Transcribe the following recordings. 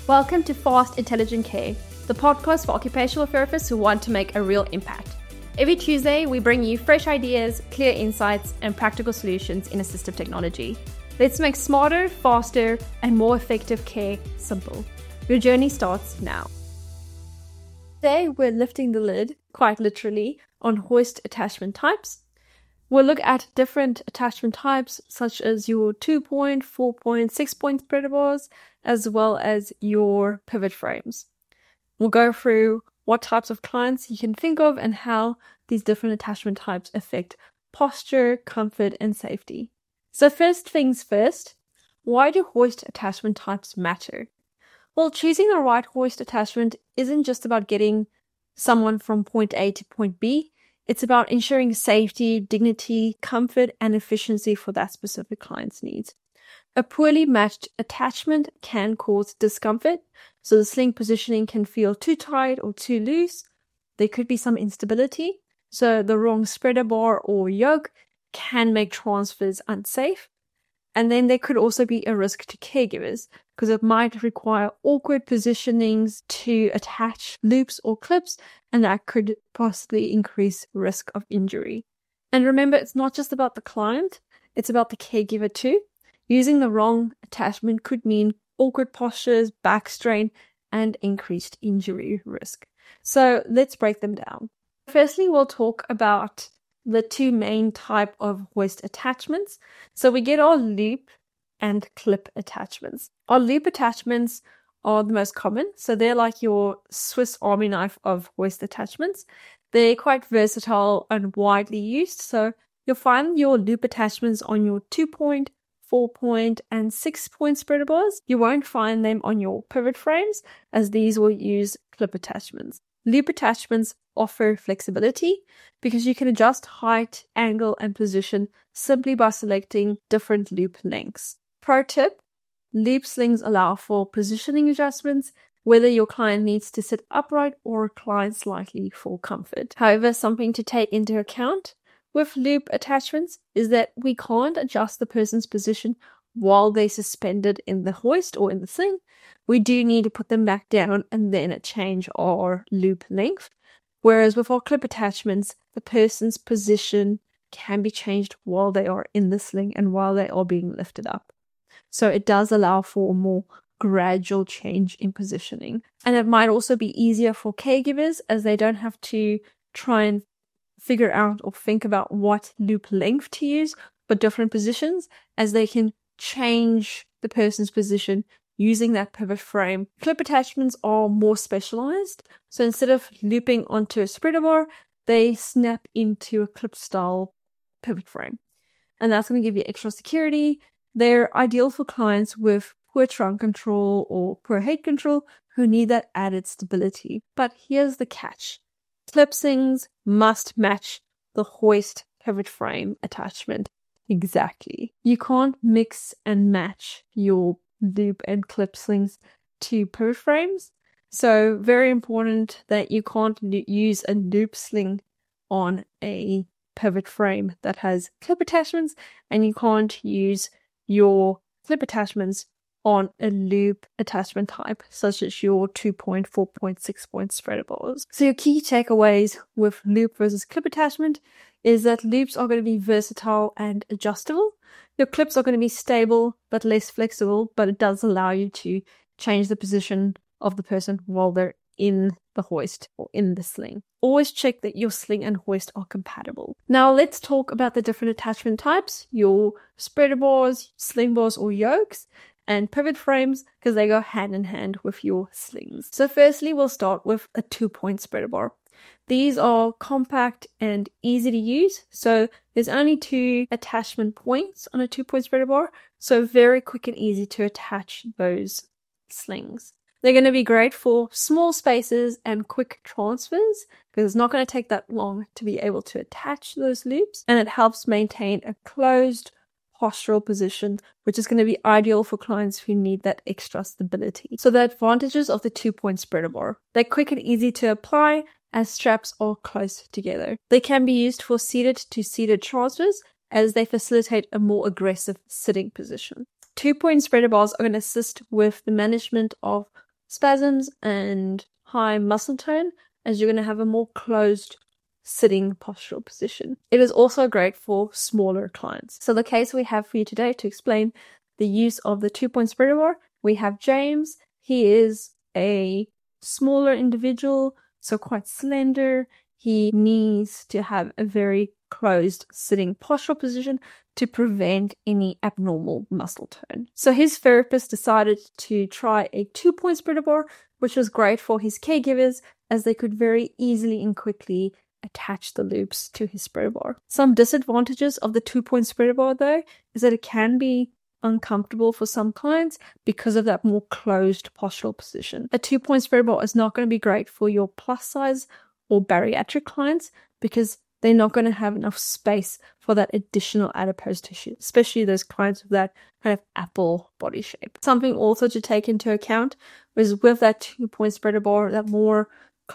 Welcome to Fast Intelligent Care, the podcast for occupational therapists who want to make a real impact. Every Tuesday, we bring you fresh ideas, clear insights, and practical solutions in assistive technology. Let's make smarter, faster, and more effective care simple. Your journey starts now. Today, we're lifting the lid, quite literally, on hoist attachment types. We'll look at different attachment types, such as your 2-point, 4-point, 6-point spreader bars, as well as your pivot frames. We'll go through what types of clients you can think of and how these different attachment types affect posture, comfort, and safety. So first things first, why do hoist attachment types matter? Well, choosing the right hoist attachment isn't just about getting someone from point A to point B. It's about ensuring safety, dignity, comfort, and efficiency for that specific client's needs. A poorly matched attachment can cause discomfort, so the sling positioning can feel too tight or too loose. There could be some instability, so the wrong spreader bar or yoke can make transfers unsafe. And then there could also be a risk to caregivers, because it might require awkward positionings to attach loops or clips, and that could possibly increase risk of injury. And remember, it's not just about the client, it's about the caregiver too. Using the wrong attachment could mean awkward postures, back strain, and increased injury risk. So let's break them down. Firstly, we'll talk about the two main type of hoist attachments. So we get our loop and clip attachments. Our loop attachments are the most common. So they're like your Swiss Army knife of hoist attachments. They're quite versatile and widely used. So you'll find your loop attachments on your 2-point, 4-point, and 6-point spreader bars. You won't find them on your pivot frames, as these will use clip attachments. Loop attachments offer flexibility because you can adjust height, angle, and position simply by selecting different loop lengths. Pro tip, loop slings allow for positioning adjustments, whether your client needs to sit upright or recline slightly for comfort. However, something to take into account with loop attachments is that we can't adjust the person's position while they're suspended in the hoist or in the sling. We do need to put them back down and then change our loop length. Whereas with our clip attachments, the person's position can be changed while they are in the sling and while they are being lifted up. So it does allow for a more gradual change in positioning. And it might also be easier for caregivers, as they don't have to try and figure out or think about what loop length to use for different positions, as they can change the person's position using that pivot frame. Clip attachments are more specialized. So instead of looping onto a spreader bar, they snap into a clip style pivot frame. And that's going to give you extra security. They're ideal for clients with poor trunk control or poor head control who need that added stability. But here's the catch. Clip slings must match the hoist pivot frame attachment exactly. You can't mix and match your loop and clip slings to pivot frames. So very important that you can't use a loop sling on a pivot frame that has clip attachments, and you can't use your clip attachments on a loop attachment type, such as your 2-point, 4-point, 6-point spreader bars. So your key takeaways with loop versus clip attachment is that loops are going to be versatile and adjustable. Your clips are going to be stable but less flexible, but it does allow you to change the position of the person while they're in the hoist or in the sling. Always check that your sling and hoist are compatible. Now let's talk about the different attachment types, your spreader bars, sling bars or yokes, and pivot frames, because they go hand in hand with your slings. So firstly, we'll start with a 2-point spreader bar. These are compact and easy to use. So there's only 2 attachment points on a 2-point spreader bar. So very quick and easy to attach those slings. They're going to be great for small spaces and quick transfers, because it's not going to take that long to be able to attach those loops. And it helps maintain a closed postural position, which is going to be ideal for clients who need that extra stability. So the advantages of the 2-point spreader bar. They're quick and easy to apply, as straps are close together. They can be used for seated to seated transfers, as they facilitate a more aggressive sitting position. 2-point spreader bars are going to assist with the management of spasms and high muscle tone, as you're going to have a more closed sitting postural position. It is also great for smaller clients. So the case we have for you today to explain the use of the 2-point spreader bar, we have James. He is a smaller individual, so quite slender. He needs to have a very closed sitting postural position to prevent any abnormal muscle tone. So his therapist decided to try a 2-point spreader bar, which was great for his caregivers as they could very easily and quickly attach the loops to his spreader bar. Some disadvantages of the 2-point spreader bar though is that it can be uncomfortable for some clients because of that more closed postural position. A 2-point spreader bar is not going to be great for your plus size or bariatric clients because they're not going to have enough space for that additional adipose tissue, especially those clients with that kind of apple body shape. Something also to take into account is with that 2-point spreader bar, that more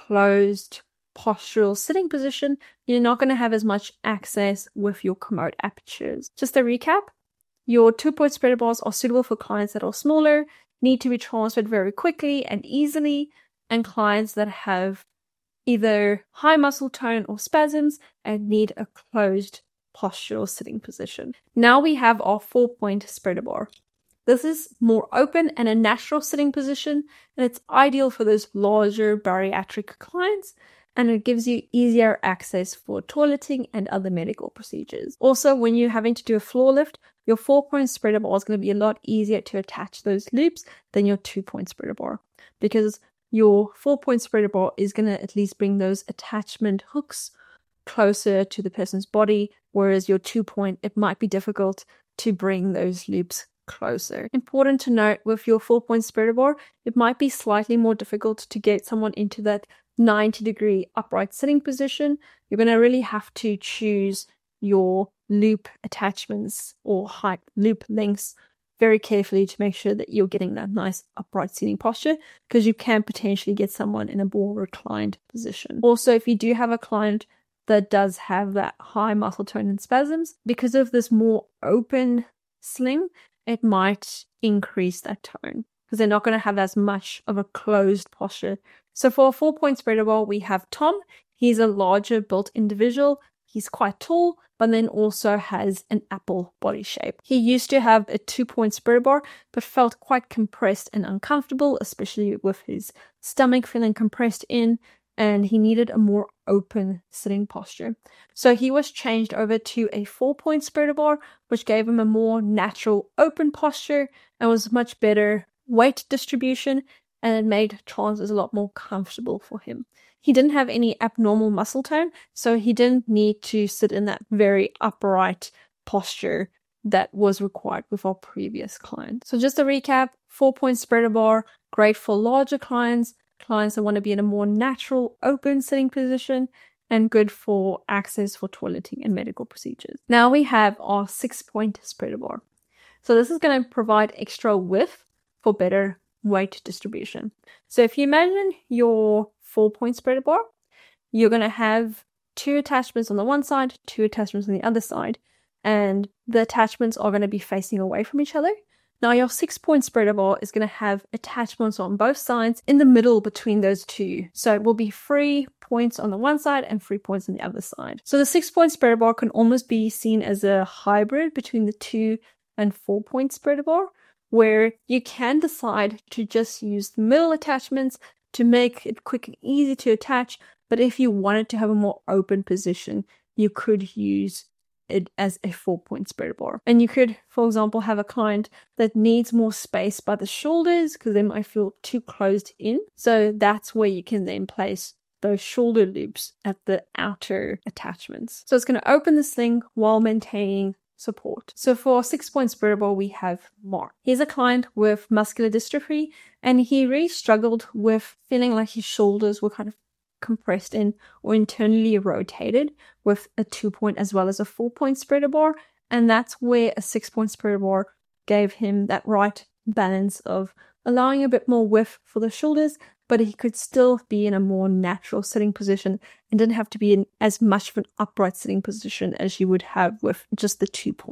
closed postural sitting position, you're not going to have as much access with your commode apertures. Just a recap, your 2-point spreader bars are suitable for clients that are smaller, need to be transferred very quickly and easily, and clients that have either high muscle tone or spasms and need a closed postural sitting position. Now we have our 4-point spreader bar. This is more open and a natural sitting position, and it's ideal for those larger bariatric clients, and it gives you easier access for toileting and other medical procedures. Also, when you're having to do a floor lift, your 4-point spreader bar is going to be a lot easier to attach those loops than your 2-point spreader bar, because your 4-point spreader bar is going to at least bring those attachment hooks closer to the person's body, whereas your 2-point, it might be difficult to bring those loops closer. Important to note, with your 4-point spreader bar, it might be slightly more difficult to get someone into that 90-degree upright sitting position. You're going to really have to choose your loop attachments or height loop lengths very carefully to make sure that you're getting that nice upright seating posture, because you can potentially get someone in a more reclined position. Also, if you do have a client that does have that high muscle tone and spasms, because of this more open sling, it might increase that tone because they're not going to have as much of a closed posture. So for a 4-point spreader bar, we have Tom. He's a larger built individual. He's quite tall, but then also has an apple body shape. He used to have a 2-point spreader bar, but felt quite compressed and uncomfortable, especially with his stomach feeling compressed in, and he needed a more open sitting posture. So he was changed over to a 4-point spreader bar, which gave him a more natural open posture and was much better weight distribution, and it made transfers a lot more comfortable for him. He didn't have any abnormal muscle tone, so he didn't need to sit in that very upright posture that was required with our previous client. So just to recap, 4-point spreader bar, great for larger clients that want to be in a more natural, open sitting position, and good for access for toileting and medical procedures. Now we have our 6-point spreader bar. So this is going to provide extra width for better weight distribution. So if you imagine your 4-point spreader bar, you're going to have 2 attachments on the one side, 2 attachments on the other side, and the attachments are going to be facing away from each other. Now your 6-point spreader bar is going to have attachments on both sides in the middle between those 2. So it will be 3 points on the one side and 3 points on the other side. So the 6-point spreader bar can almost be seen as a hybrid between the 2 and 4-point spreader bar, where you can decide to just use the middle attachments to make it quick and easy to attach. But if you wanted to have a more open position, you could use it as a 4-point spreader bar. And you could, for example, have a client that needs more space by the shoulders because they might feel too closed in. So that's where you can then place those shoulder loops at the outer attachments. So it's going to open the sling while maintaining support. So for our 6-point spreader bar, we have Mark. He's a client with muscular dystrophy, and he really struggled with feeling like his shoulders were kind of compressed in or internally rotated with a 2-point as well as a 4-point spreader bar. And that's where a 6-point spreader bar gave him that right balance of allowing a bit more width for the shoulders, but he could still be in a more natural sitting position and didn't have to be in as much of an upright sitting position as you would have with just the 2-point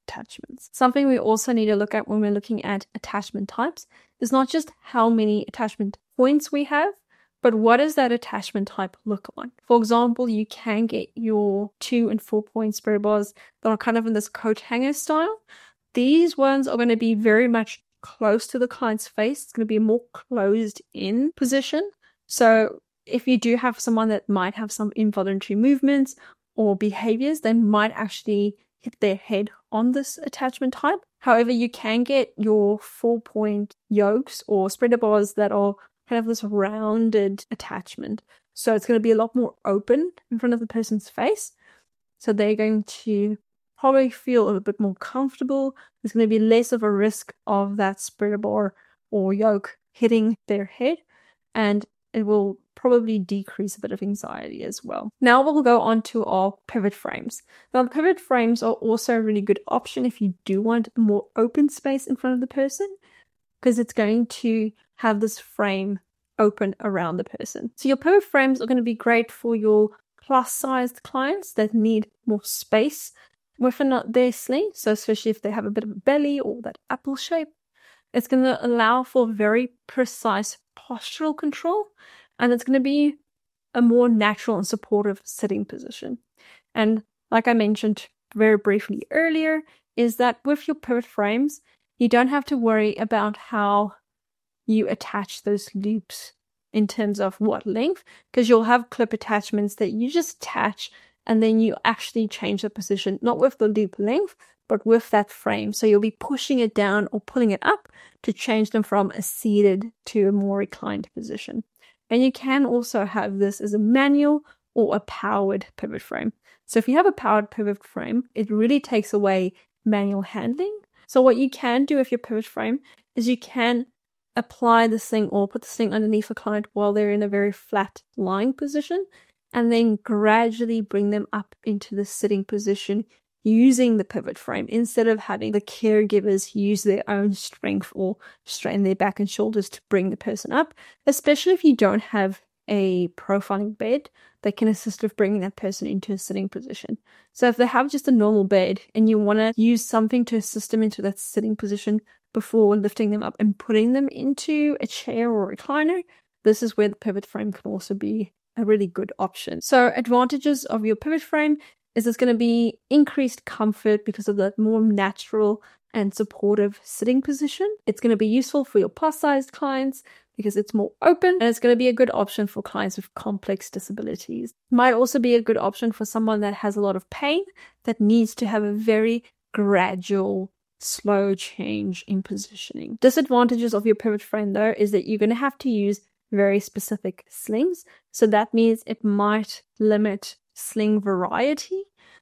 attachments. Something we also need to look at when we're looking at attachment types is not just how many attachment points we have, but what does that attachment type look like? For example, you can get your 2 and 4 point spreader bars that are kind of in this coat hanger style. These ones are going to be very much close to the client's face. It's going to be a more closed in position. So if you do have someone that might have some involuntary movements or behaviors, they might actually hit their head on this attachment type. However, you can get your 4 point yokes or spreader bars that are kind of this rounded attachment. So it's going to be a lot more open in front of the person's face. So they're going to probably feel a little bit more comfortable. There's going to be less of a risk of that spreader bar or yoke hitting their head, and it will probably decrease a bit of anxiety as well. Now we'll go on to our pivot frames. Now the pivot frames are also a really good option if you do want more open space in front of the person, because it's going to have this frame open around the person. So your pivot frames are going to be great for your plus-sized clients that need more space within their sling. So especially if they have a bit of a belly or that apple shape, it's going to allow for very precise postural control, and it's going to be a more natural and supportive sitting position. And like I mentioned very briefly earlier, is that with your pivot frames, you don't have to worry about how you attach those loops in terms of what length, because you'll have clip attachments that you just attach and then you actually change the position, not with the loop length, but with that frame. So you'll be pushing it down or pulling it up to change them from a seated to a more reclined position. And you can also have this as a manual or a powered pivot frame. So if you have a powered pivot frame, it really takes away manual handling. So what you can do with your pivot frame is you can apply the sling or put the sling underneath a client while they're in a very flat lying position, and then gradually bring them up into the sitting position using the pivot frame, instead of having the caregivers use their own strength or straighten their back and shoulders to bring the person up, especially if you don't have a profiling bed that can assist with bringing that person into a sitting position. So if they have just a normal bed and you want to use something to assist them into that sitting position before lifting them up and putting them into a chair or a recliner, this is where the pivot frame can also be a really good option. So advantages of your pivot frame is it's going to be increased comfort because of that more natural and supportive sitting position. It's going to be useful for your plus-sized clients because it's more open, and it's going to be a good option for clients with complex disabilities. It might also be a good option for someone that has a lot of pain that needs to have a very gradual, slow change in positioning. Disadvantages of your pivot frame though is that you're going to have to use very specific slings. So that means it might limit sling variety.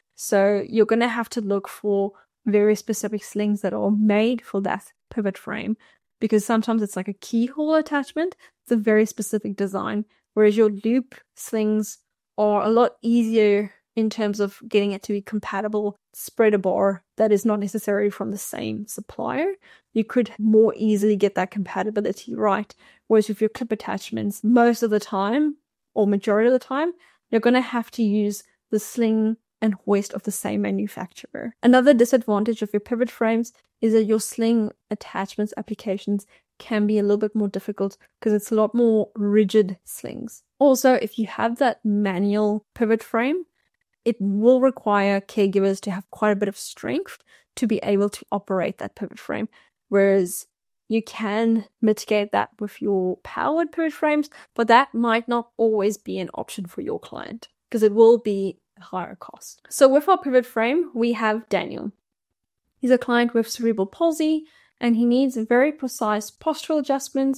So you're going to have to look for very specific slings that are made for that pivot frame, because sometimes it's like a keyhole attachment. It's a very specific design, whereas your loop slings are a lot easier in terms of getting it to be compatible spreader bar that is not necessarily from the same supplier. You could more easily get that compatibility right. Whereas with your clip attachments, most of the time, or majority of the time, you're going to have to use the sling and hoist of the same manufacturer. Another disadvantage of your pivot frames is that your sling attachments applications can be a little bit more difficult because it's a lot more rigid slings. Also, if you have that manual pivot frame, it will require caregivers to have quite a bit of strength to be able to operate that pivot frame, whereas you can mitigate that with your powered pivot frames, but that might not always be an option for your client because it will be a higher cost. So with our pivot frame, we have Daniel. He's a client with cerebral palsy, and he needs very precise postural adjustments.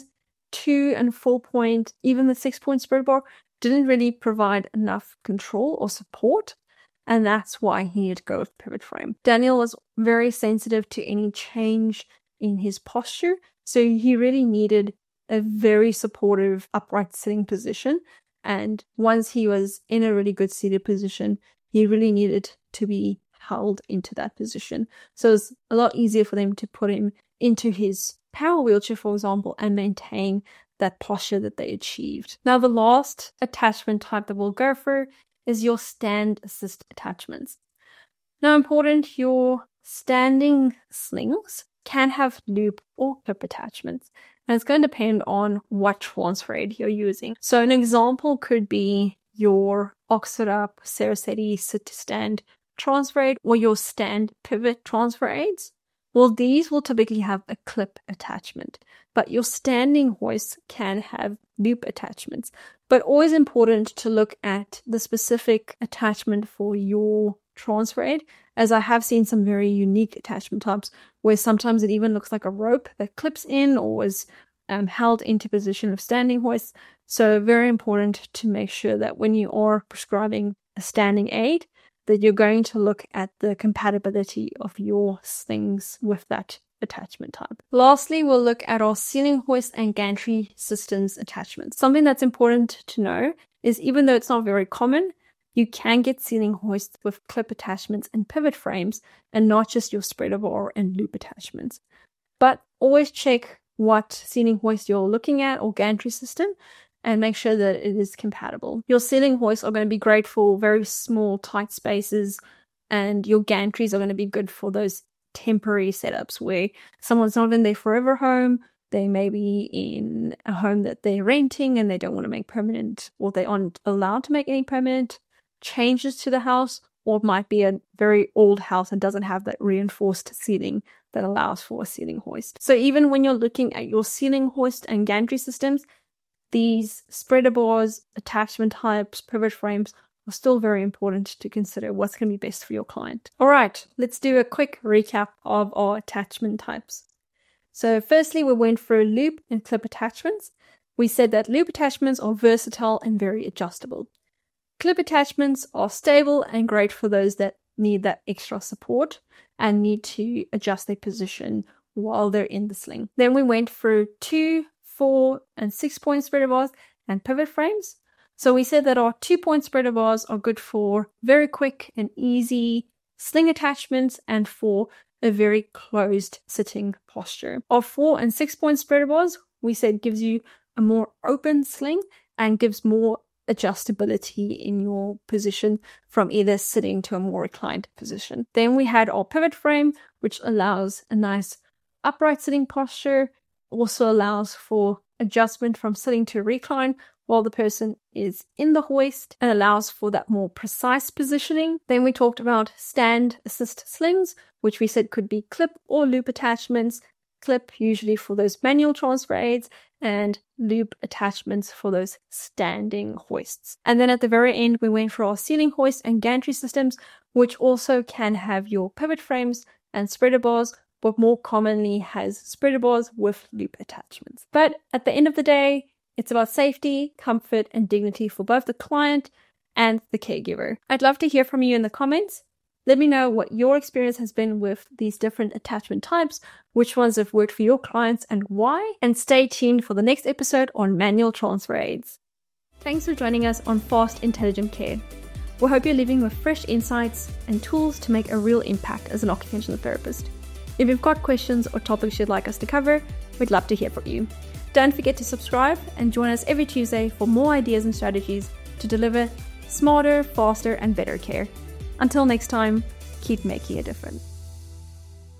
2 and 4 point, even the 6 point spread bar didn't really provide enough control or support, and that's why he needed to go with pivot frame. Daniel was very sensitive to any change in his posture, so he really needed a very supportive upright sitting position, and once he was in a really good seated position, he really needed to be held into that position. So it's a lot easier for them to put him into his power wheelchair, for example, and maintain that posture that they achieved. Now, the last attachment type that we'll go through is your stand assist attachments. Now, important, your standing slings can have loop or clip attachments, and it's going to depend on what transfer aid you're using. So an example could be your Oxidap Cerecedi sit-to-stand transfer aid or your stand pivot transfer aids. Well, these will typically have a clip attachment, but your standing hoists can have loop attachments. But always important to look at the specific attachment for your transfer aid, as I have seen some very unique attachment types where sometimes it even looks like a rope that clips in or is held into position of standing hoists. So very important to make sure that when you are prescribing a standing aid, that you're going to look at the compatibility of your slings with that attachment type. Lastly, we'll look at our ceiling hoist and gantry systems attachments. Something that's important to know is even though it's not very common, you can get ceiling hoists with clip attachments and pivot frames and not just your spreader bar and loop attachments. But always check what ceiling hoist you're looking at or gantry system and make sure that it is compatible. Your ceiling hoists are going to be great for very small, tight spaces, and your gantries are going to be good for those temporary setups where someone's not in their forever home. They may be in a home that they're renting and they don't want to make permanent, or they aren't allowed to make any permanent changes to the house, or it might be a very old house and doesn't have that reinforced ceiling that allows for a ceiling hoist. So even when you're looking at your ceiling hoist and gantry systems, these spreader bars, attachment types, pivot frames are still very important to consider what's going to be best for your client. All right, let's do a quick recap of our attachment types. So firstly, we went through loop and clip attachments. We said that loop attachments are versatile and very adjustable. Clip attachments are stable and great for those that need that extra support and need to adjust their position while they're in the sling. Then we went through 2, 4, and 6-point spreader bars and pivot frames. So we said that our 2-point spreader bars are good for very quick and easy sling attachments and for a very closed sitting posture. Our 4 and 6-point spreader bars, we said, gives you a more open sling and gives more adjustability in your position from either sitting to a more reclined position. Then we had our pivot frame, which allows a nice upright sitting posture, also allows for adjustment from sitting to recline while the person is in the hoist, and allows for that more precise positioning. Then we talked about stand assist slings, which we said could be clip or loop attachments. Clip usually for those manual transfer aids, and loop attachments for those standing hoists. And then at the very end, we went for our ceiling hoist and gantry systems, which also can have your pivot frames and spreader bars, but more commonly has spreader bars with loop attachments. But at the end of the day, it's about safety, comfort, and dignity for both the client and the caregiver. I'd love to hear from you in the comments. Let me know what your experience has been with these different attachment types, which ones have worked for your clients and why, and stay tuned for the next episode on manual transfer aids. Thanks for joining us on Fast Intelligent Care. We hope you're leaving with fresh insights and tools to make a real impact as an occupational therapist. If you've got questions or topics you'd like us to cover, we'd love to hear from you. Don't forget to subscribe and join us every Tuesday for more ideas and strategies to deliver smarter, faster, and better care. Until next time, keep making a difference.